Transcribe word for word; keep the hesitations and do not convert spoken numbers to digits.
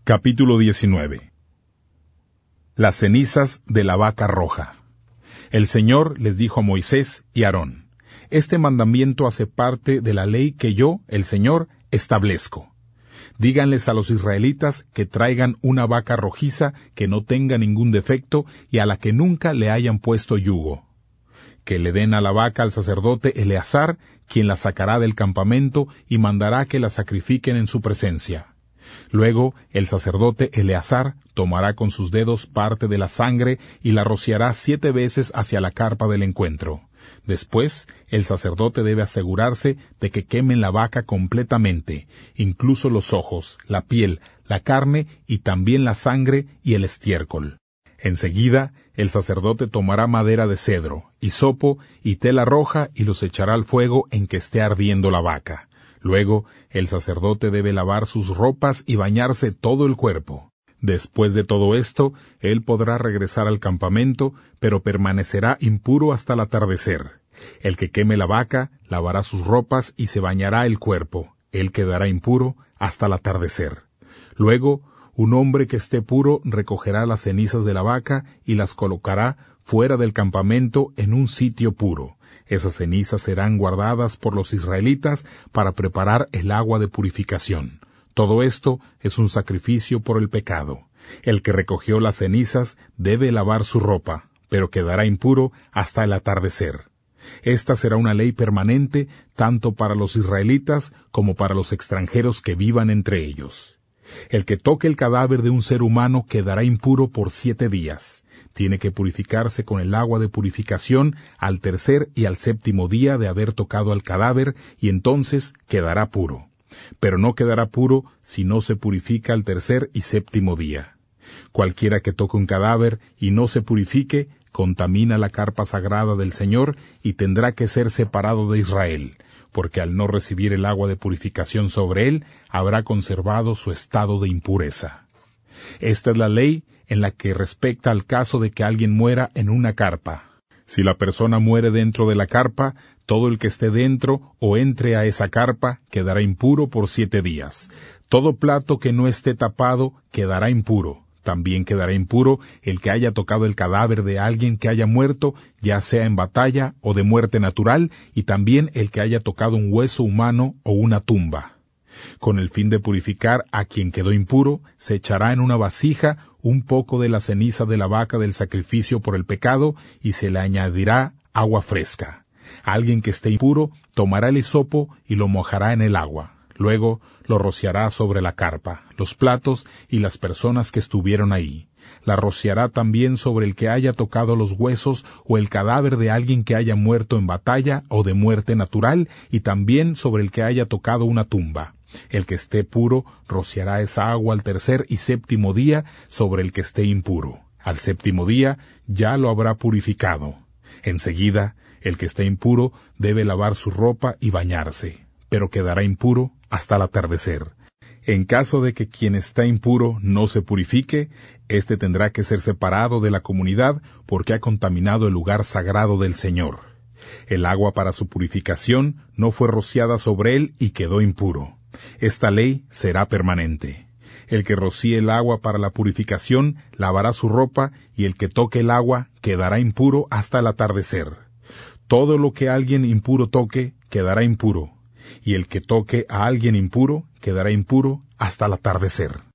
Capítulo diecinueve. Las cenizas de la vaca roja. El Señor les dijo a Moisés y a Aarón: Este mandamiento hace parte de la ley que yo, el Señor, establezco. Díganles a los israelitas que traigan una vaca rojiza que no tenga ningún defecto y a la que nunca le hayan puesto yugo. Que le den a la vaca al sacerdote Eleazar, quien la sacará del campamento y mandará que la sacrifiquen en su presencia. Luego el sacerdote Eleazar tomará con sus dedos parte de la sangre y la rociará siete veces hacia la carpa del encuentro. Después, el sacerdote debe asegurarse de que quemen la vaca completamente, incluso los ojos, la piel, la carne y también la sangre y el estiércol. Enseguida, el sacerdote tomará madera de cedro, hisopo y tela roja y los echará al fuego en que esté ardiendo la vaca. Luego, el sacerdote debe lavar sus ropas y bañarse todo el cuerpo. Después de todo esto, él podrá regresar al campamento, pero permanecerá impuro hasta el atardecer. El que queme la vaca, lavará sus ropas y se bañará el cuerpo. Él quedará impuro hasta el atardecer. Luego, un hombre que esté puro recogerá las cenizas de la vaca y las colocará fuera del campamento en un sitio puro. Esas cenizas serán guardadas por los israelitas para preparar el agua de purificación. Todo esto es un sacrificio por el pecado. El que recogió las cenizas debe lavar su ropa, pero quedará impuro hasta el atardecer. Esta será una ley permanente tanto para los israelitas como para los extranjeros que vivan entre ellos. El que toque el cadáver de un ser humano quedará impuro por siete días. Tiene que purificarse con el agua de purificación al tercer y al séptimo día de haber tocado al cadáver, y entonces quedará puro. Pero no quedará puro si no se purifica al tercer y séptimo día. Cualquiera que toque un cadáver y no se purifique, contamina la carpa sagrada del Señor y tendrá que ser separado de Israel, porque al no recibir el agua de purificación sobre él, habrá conservado su estado de impureza. Esta es la ley en la que respecta al caso de que alguien muera en una carpa. Si la persona muere dentro de la carpa, todo el que esté dentro o entre a esa carpa quedará impuro por siete días. Todo plato que no esté tapado quedará impuro. También quedará impuro el que haya tocado el cadáver de alguien que haya muerto, ya sea en batalla o de muerte natural, y también el que haya tocado un hueso humano o una tumba. Con el fin de purificar a quien quedó impuro, se echará en una vasija un poco de la ceniza de la vaca del sacrificio por el pecado y se le añadirá agua fresca. Alguien que esté impuro tomará el hisopo y lo mojará en el agua. Luego lo rociará sobre la carpa, los platos y las personas que estuvieron ahí. La rociará también sobre el que haya tocado los huesos o el cadáver de alguien que haya muerto en batalla o de muerte natural, y también sobre el que haya tocado una tumba. El que esté puro rociará esa agua al tercer y séptimo día sobre el que esté impuro. Al séptimo día ya lo habrá purificado. Enseguida, el que esté impuro debe lavar su ropa y bañarse, pero quedará impuro hasta el atardecer. En caso de que quien está impuro no se purifique, éste tendrá que ser separado de la comunidad porque ha contaminado el lugar sagrado del Señor. El agua para su purificación no fue rociada sobre él y quedó impuro. Esta ley será permanente. El que rocíe el agua para la purificación lavará su ropa, y el que toque el agua quedará impuro hasta el atardecer. Todo lo que alguien impuro toque quedará impuro, y el que toque a alguien impuro quedará impuro hasta el atardecer.